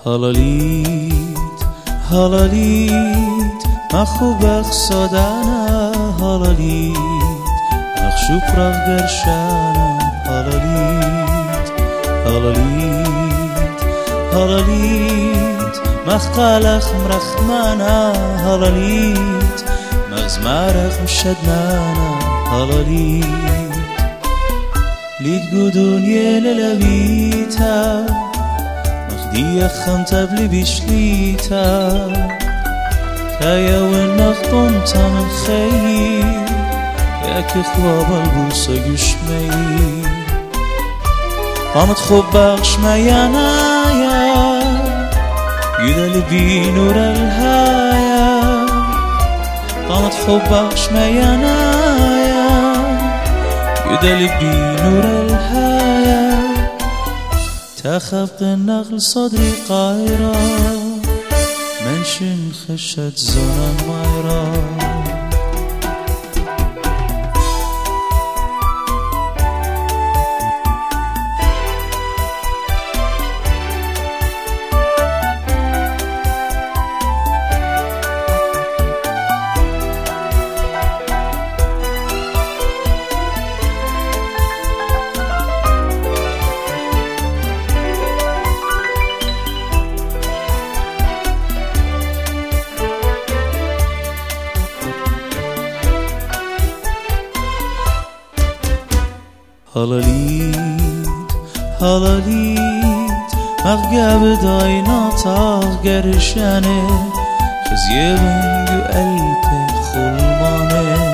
هالاليت ما خوبك صدانا هالاليت مخشوب رغ برشانا هالاليت مخقالخ مرخمانا هالاليت مغزمارخ مشدنانا هالاليت ليت قدون يللبيتا مخدي خمتب لي بشليتا تايا ونخطم تام الخير ياك خواب البوسة قشمي قامت خوباقش ميانايا يدل بي نور الهايا قامت خوباقش ميانايا يدل بي نور الهايا تخفق النخل صدري قايرة منشن خشت زونا مايرة هالاليت مغقاب داينا طاق قرشانه خزيبن قلب خلمانه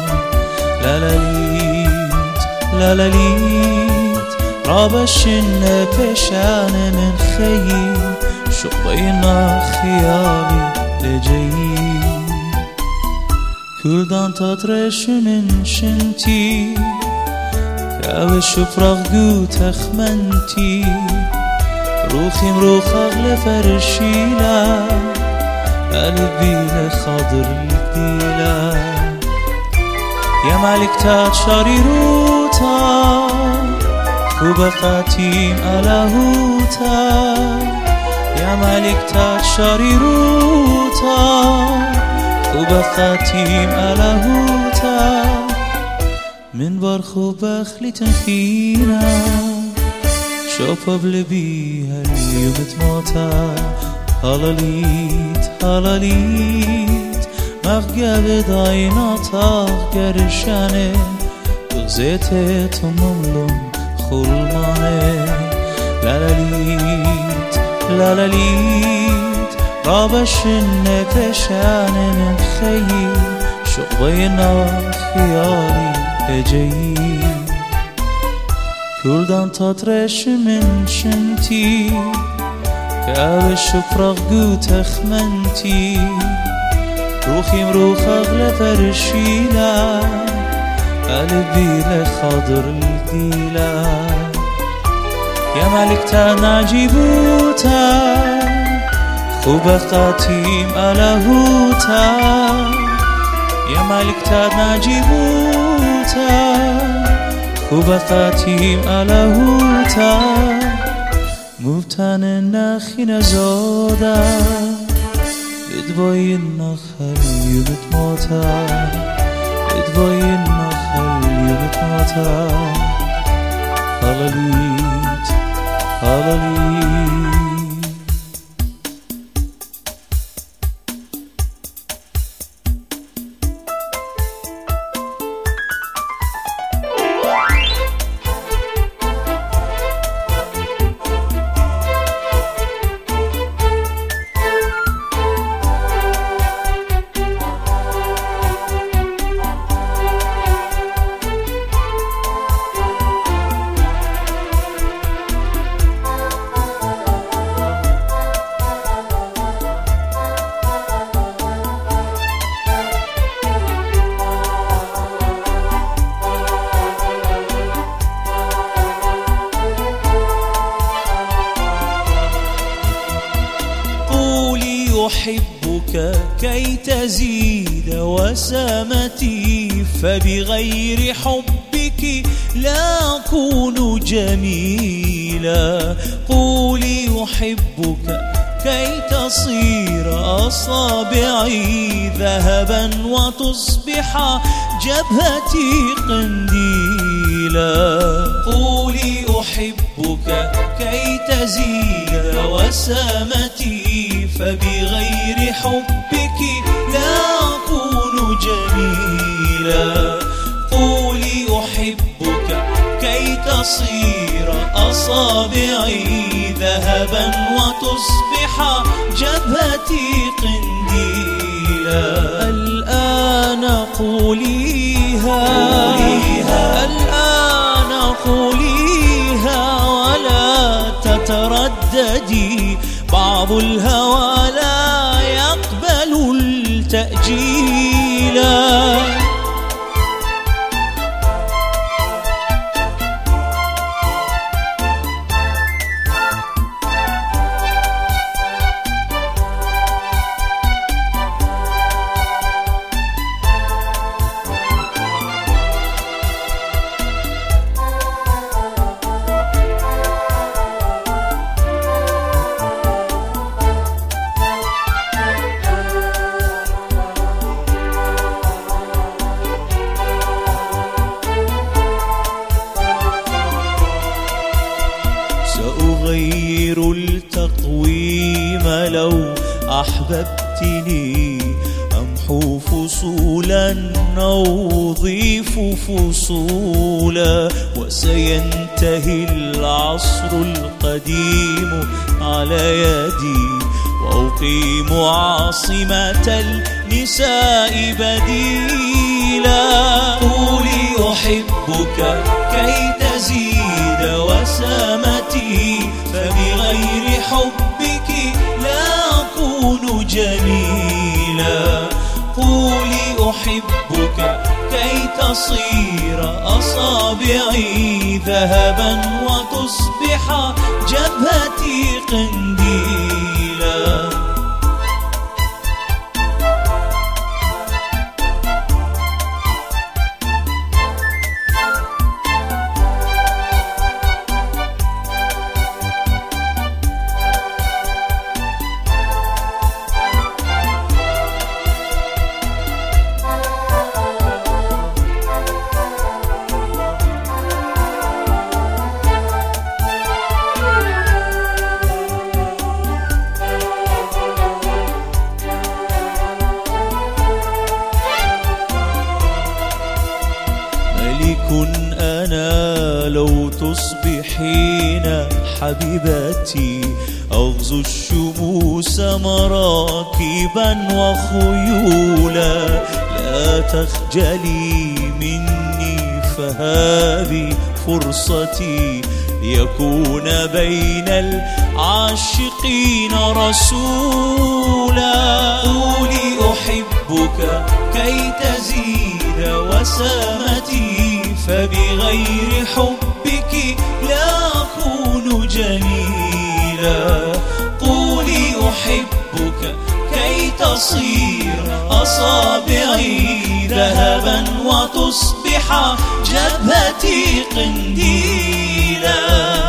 لالاليت رابشن بشانه من خيي شقينا خيالي لجيي كردان تطرشن شنتي كاوي شفرغ قوت اخمنتي روخي مروخ اغلى فرشيلا قلبي لخاضر الديلا يا مالك تات شاريروتا وبقاتيم ألاهوتا يا مالك تات شاريروتا وبقاتيم ألاهوتا من برخو بخلي تنفينا شوفه بلبيها اليوم تموتا هالاليت مغقاب داينا طاق قرشانه بغزيته تمملم خلمانه لالاليت رابشن بشانه من خيي شقبينا خيالي اجي كردان تطرش من شنتي كاوي شفرغ قوت اخمنتي روخي مروخ اغلى فرشيلا قلبي لخاضر الديلا يا مالك تانا جيبوتا خوبقاتيم ألاهوتا يا مالك تانا جيبوتا خوبقاتيم ألاهوتا مفتان النخي نزودا ادبوي النخل يومت موتا ادبوي النخل يومت موتا هالاليت أحبك كي تزيد وسامتي فبغير حبك لا أكون جميلا قولي أحبك كي تصير أصابعي ذهبا وتصبح جبهتي قنديلا. قولي أحبك كي تزيد وسامتي، فبغير حبك لا أكون جميلا. قولي أحبك كي تصير أصابعي ذهبا وتصبح جبهتي قنديلا. الآن قوليها، الآن قوليها ولا تترددي، بعض الهوى لا يقبل التأجيلا. سأغير التقويم لو أحببتني، أمحو فصولا أو أضيف فصولا. وسينتهي العصر القديم على يدي، وأقيم عاصمة النساء بديلا. قولي أحبك كي تزيد وسامتي، فبغير حبك لا أكون جميلا. قولي أحبك كي تصير أصابعي ذهبا وتصبح جبهتي قنديلا. أنا لو تصبحين حبيبتي، أغزو الشموس مراكبا وخيولا. لا تخجلي مني فهذه فرصتي، ليكون بين العاشقين رسولا. قولي أحبك كي تزيد وسامتي، فبغير حبك لا أكون جميلا. قولي أحبك كي تصير أصابعي ذهبا وتصبح جبهتي قنديلا.